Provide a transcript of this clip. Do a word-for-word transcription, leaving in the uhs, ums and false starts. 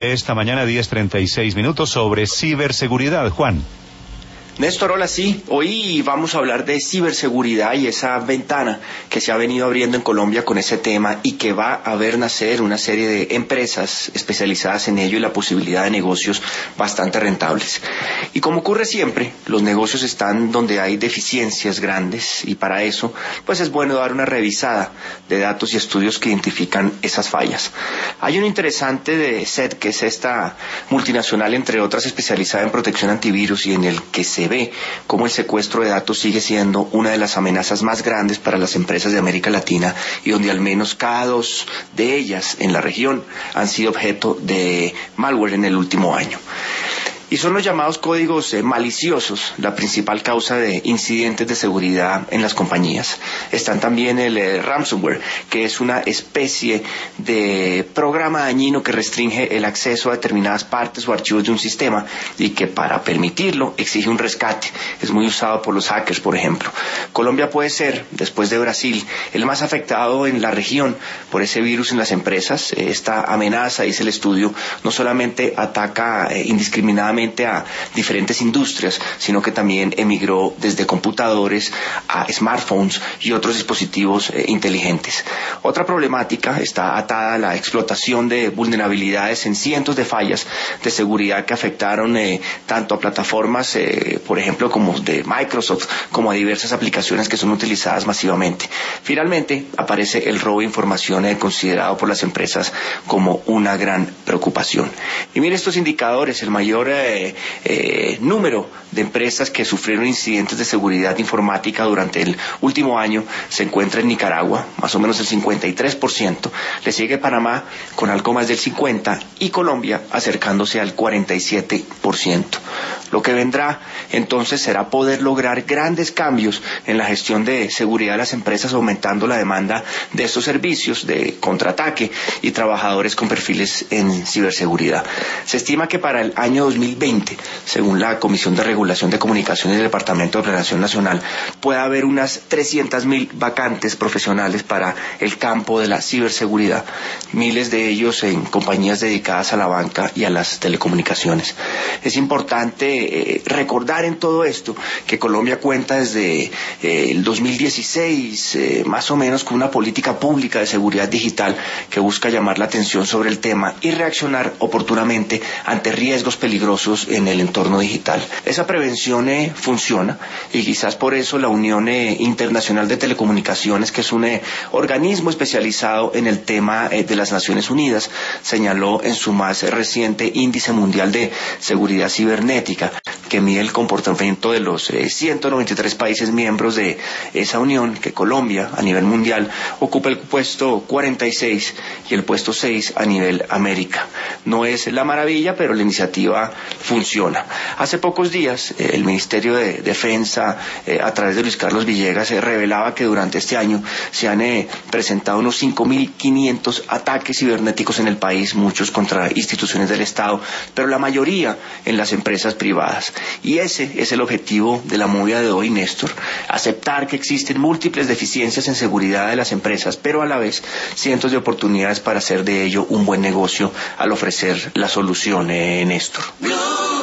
Esta mañana diez treinta y seis minutos sobre ciberseguridad. Juan. Néstor, hola, sí. Hoy vamos a hablar de ciberseguridad y esa ventana que se ha venido abriendo en Colombia con ese tema y que va a ver nacer una serie de empresas especializadas en ello y la posibilidad de negocios bastante rentables. Y como ocurre siempre, los negocios están donde hay deficiencias grandes y para eso, pues es bueno dar una revisada de datos y estudios que identifican esas fallas. Hay uno interesante de S E T, que es esta multinacional, entre otras, especializada en protección antivirus y en el que se ve cómo el secuestro de datos sigue siendo una de las amenazas más grandes para las empresas de América Latina y donde al menos cada dos de ellas en la región han sido objeto de malware en el último año. Y son los llamados códigos eh, maliciosos la principal causa de incidentes de seguridad en las compañías. Están también el eh, ransomware, que es una especie de programa dañino que restringe el acceso a determinadas partes o archivos de un sistema y que para permitirlo exige un rescate. Es muy usado por los hackers, por ejemplo. Colombia puede ser, después de Brasil, el más afectado en la región por ese virus en las empresas. Eh, esta amenaza, dice el estudio, no solamente ataca eh, indiscriminadamente a diferentes industrias, sino que también emigró desde computadores a smartphones y otros dispositivos eh, inteligentes. Otra problemática está atada a la explotación de vulnerabilidades en cientos de fallas de seguridad que afectaron eh, tanto a plataformas, eh, por ejemplo, como de Microsoft, como a diversas aplicaciones que son utilizadas masivamente. Finalmente, aparece el robo de información eh, considerado por las empresas como una gran preocupación. Y mire estos indicadores, el mayor eh, Eh, eh, número de empresas que sufrieron incidentes de seguridad informática durante el último año se encuentra en Nicaragua, más o menos el cincuenta y tres por ciento, le sigue Panamá con algo más del cincuenta por ciento y Colombia acercándose al cuarenta y siete por ciento. Lo que vendrá entonces será poder lograr grandes cambios en la gestión de seguridad de las empresas, aumentando la demanda de estos servicios de contraataque y trabajadores con perfiles en ciberseguridad. Se estima que para el año dos mil veinte, según la Comisión de Regulación de Comunicaciones del Departamento de Planeación Nacional, puede haber unas trescientas mil vacantes profesionales para el campo de la ciberseguridad, miles de ellos en compañías dedicadas a la banca y a las telecomunicaciones. Es importante eh, recordar en todo esto que Colombia cuenta desde eh, el dos mil dieciséis, eh, más o menos, con una política pública de seguridad digital que busca llamar la atención sobre el tema y reaccionar oportunamente ante riesgos peligrosos en el entorno digital. Esa prevención eh, funciona y quizás por eso la Unión eh, Internacional de Telecomunicaciones, que es un eh, organismo especializado en el tema eh, de las Naciones Unidas, señaló en su más reciente Índice Mundial de Seguridad Cibernética, que mide el comportamiento de los eh, ciento noventa y tres países miembros de esa unión, que Colombia a nivel mundial ocupa el puesto cuarenta y seis y el puesto seis a nivel América. No es la maravilla, pero la iniciativa funciona. Hace pocos días eh, el Ministerio de Defensa, eh, a través de Luis Carlos Villegas, eh, revelaba que durante este año se han eh, presentado unos cinco mil quinientos ataques cibernéticos en el país, muchos contra instituciones del Estado, pero la mayoría en las empresas privadas. Y ese es el objetivo de la movida de hoy, Néstor: aceptar que existen múltiples deficiencias en seguridad de las empresas, pero a la vez cientos de oportunidades para hacer de ello un buen negocio al ofrecer la solución, eh, Néstor.